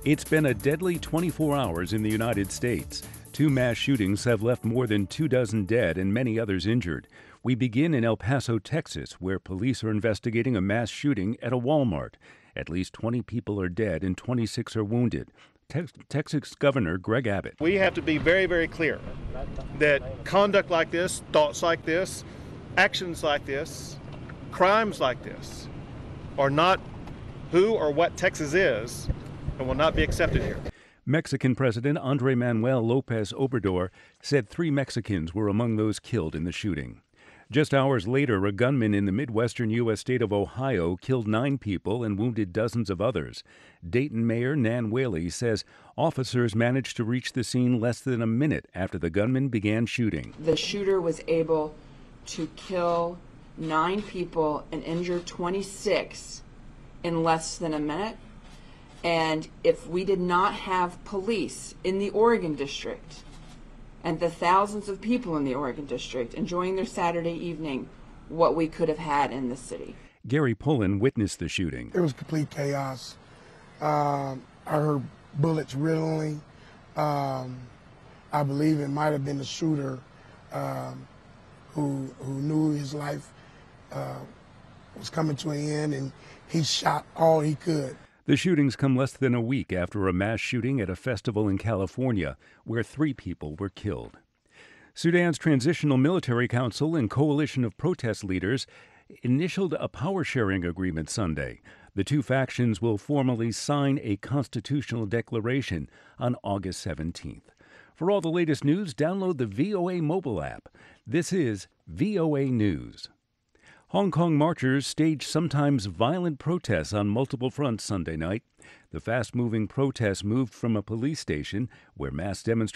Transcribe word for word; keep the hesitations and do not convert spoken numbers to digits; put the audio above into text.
It's been a deadly twenty-four hours in the United States. Two mass shootings have left more than two dozen dead and many others injured. We begin in El Paso, Texas, where police are investigating a mass shooting at a Walmart. At least twenty people are dead and twenty-six are wounded. Tex- Texas Governor Greg Abbott. We have to be very, very clear that conduct like this, thoughts like this, actions like this, crimes like this are not who or what Texas is and will not be accepted here. Mexican President Andrés Manuel López Obrador said three Mexicans were among those killed in the shooting. Just hours later, a gunman in the midwestern U S state of Ohio killed nine people and wounded dozens of others. Dayton Mayor Nan Whaley says officers managed to reach the scene less than a minute after the gunman began shooting. The shooter was able to kill nine people and injure twenty-six in less than a minute. And if we did not have police in the Oregon District and the thousands of people in the Oregon District enjoying their Saturday evening, what we could have had in the city. Gary Pullen witnessed the shooting. It was complete chaos. Um, I heard bullets riddling. Um, I believe it might have been the shooter um, who, who knew his life uh, was coming to an end, and he shot all he could. The shootings come less than a week after a mass shooting at a festival in California, where three people were killed. Sudan's Transitional Military Council and coalition of protest leaders initialed a power-sharing agreement Sunday. The two factions will formally sign a constitutional declaration on August seventeenth. For all the latest news, download the V O A mobile app. This is V O A News. Hong Kong marchers staged sometimes violent protests on multiple fronts Sunday night. The fast-moving protests moved from a police station where mass demonstrations